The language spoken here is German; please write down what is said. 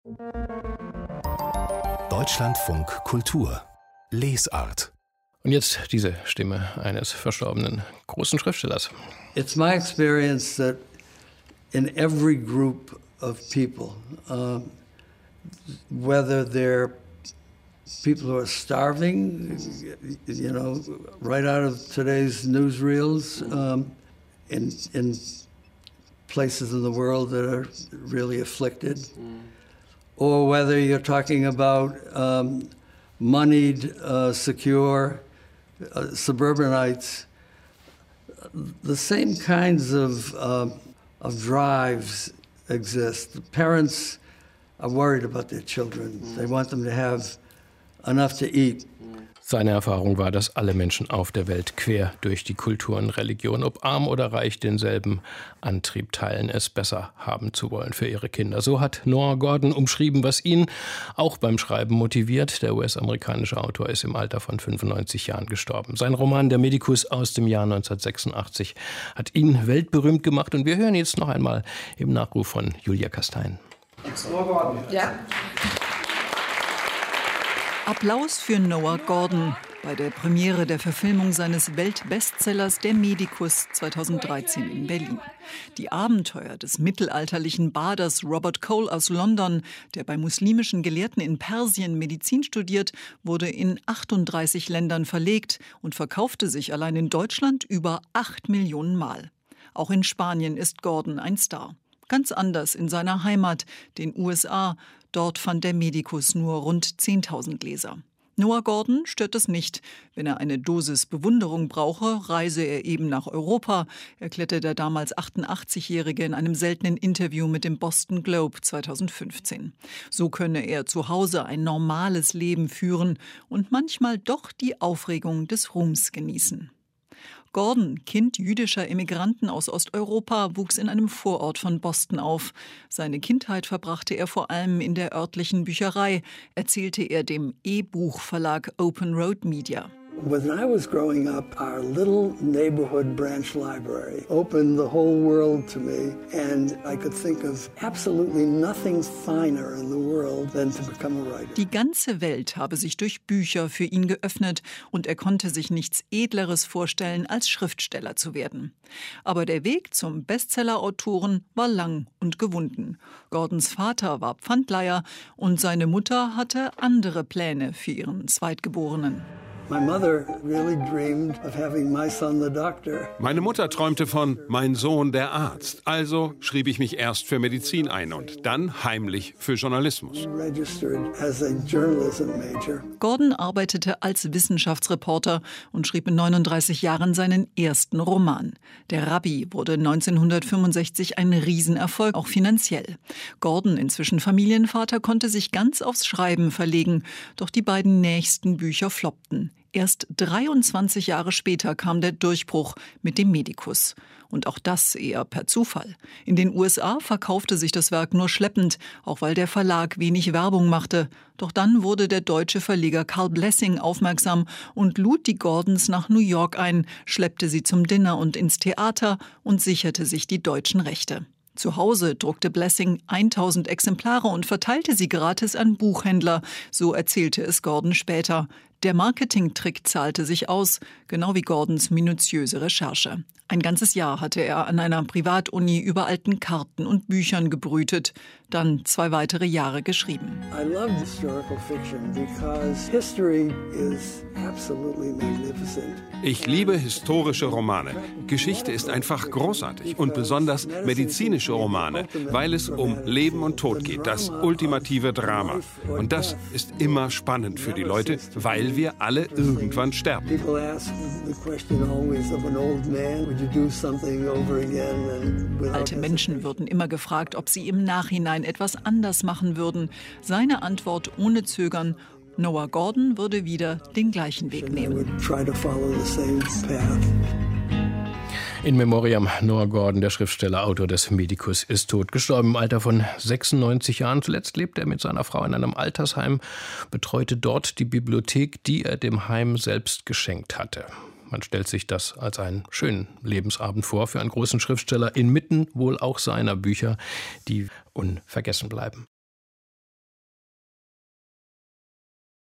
Deutschlandfunk Kultur Lesart. Und jetzt diese Stimme eines verstorbenen großen Schriftstellers. It's my experience that in every group of people, whether they're people who are starving, right out of today's newsreels, in places in the world that are really afflicted, or whether you're talking about moneyed, secure suburbanites, the same kinds of drives exist. The parents are worried about their children. They want them to have enough to eat. Seine Erfahrung war, dass alle Menschen auf der Welt quer durch die Kulturen, Religionen, ob arm oder reich, denselben Antrieb teilen, es besser haben zu wollen für ihre Kinder. So hat Noah Gordon umschrieben, was ihn auch beim Schreiben motiviert. Der US-amerikanische Autor ist im Alter von 95 Jahren gestorben. Sein Roman Der Medikus aus dem Jahr 1986 hat ihn weltberühmt gemacht. Und wir hören jetzt noch einmal im Nachruf von Julia Kastein. Noah Gordon. Ja. Applaus für Noah Gordon bei der Premiere der Verfilmung seines Weltbestsellers Der Medikus 2013 in Berlin. Die Abenteuer des mittelalterlichen Baders Robert Cole aus London, der bei muslimischen Gelehrten in Persien Medizin studiert, wurde in 38 Ländern verlegt und verkaufte sich allein in Deutschland über 8 Millionen Mal. Auch in Spanien ist Gordon ein Star. Ganz anders in seiner Heimat, den USA. Dort fand der Medikus nur rund 10.000 Leser. Noah Gordon stört es nicht. Wenn er eine Dosis Bewunderung brauche, reise er eben nach Europa, erklärte der damals 88-Jährige in einem seltenen Interview mit dem Boston Globe 2015. So könne er zu Hause ein normales Leben führen und manchmal doch die Aufregung des Ruhms genießen. Gordon, Kind jüdischer Emigranten aus Osteuropa, wuchs in einem Vorort von Boston auf. Seine Kindheit verbrachte er vor allem in der örtlichen Bücherei, erzählte er dem E-Buchverlag Open Road Media. When I was growing up, our little neighborhood branch library opened the whole world to me, and I could think of absolutely nothing finer in the world than to become a writer. Die ganze Welt habe sich durch Bücher für ihn geöffnet und er konnte sich nichts Edleres vorstellen, als Schriftsteller zu werden. Aber der Weg zum Bestseller-Autoren war lang und gewunden. Gordons Vater war Pfandleiher und seine Mutter hatte andere Pläne für ihren Zweitgeborenen. Meine Mutter träumte von mein Sohn der Arzt. Also schrieb ich mich erst für Medizin ein und dann heimlich für Journalismus. Gordon arbeitete als Wissenschaftsreporter und schrieb mit 39 Jahren seinen ersten Roman. Der Rabbi wurde 1965 ein Riesenerfolg, auch finanziell. Gordon, inzwischen Familienvater, konnte sich ganz aufs Schreiben verlegen. Doch die beiden nächsten Bücher floppten. Erst 23 Jahre später kam der Durchbruch mit dem Medikus. Und auch das eher per Zufall. In den USA verkaufte sich das Werk nur schleppend, auch weil der Verlag wenig Werbung machte. Doch dann wurde der deutsche Verleger Karl Blessing aufmerksam und lud die Gordons nach New York ein, schleppte sie zum Dinner und ins Theater und sicherte sich die deutschen Rechte. Zu Hause druckte Blessing 1000 Exemplare und verteilte sie gratis an Buchhändler, so erzählte es Gordon später. Der Marketingtrick zahlte sich aus, genau wie Gordons minutiöse Recherche. Ein ganzes Jahr hatte er an einer Privatuni über alten Karten und Büchern gebrütet, dann 2 weitere Jahre geschrieben. I love historical fiction because history is absolutely magnificent. Ich liebe historische Romane. Geschichte ist einfach großartig und besonders medizinische Romane, weil es um Leben und Tod geht, das ultimative Drama. Und das ist immer spannend für die Leute, weil wir alle irgendwann sterben. Alte Menschen würden immer gefragt, ob sie im Nachhinein etwas anders machen würden. Seine Antwort ohne Zögern: Noah Gordon würde wieder den gleichen Weg nehmen. In Memoriam Noah Gordon, der Schriftsteller, Autor des Medikus, ist tot, gestorben im Alter von 96 Jahren. Zuletzt lebte er mit seiner Frau in einem Altersheim, betreute dort die Bibliothek, die er dem Heim selbst geschenkt hatte. Man stellt sich das als einen schönen Lebensabend vor für einen großen Schriftsteller, inmitten wohl auch seiner Bücher, die unvergessen bleiben.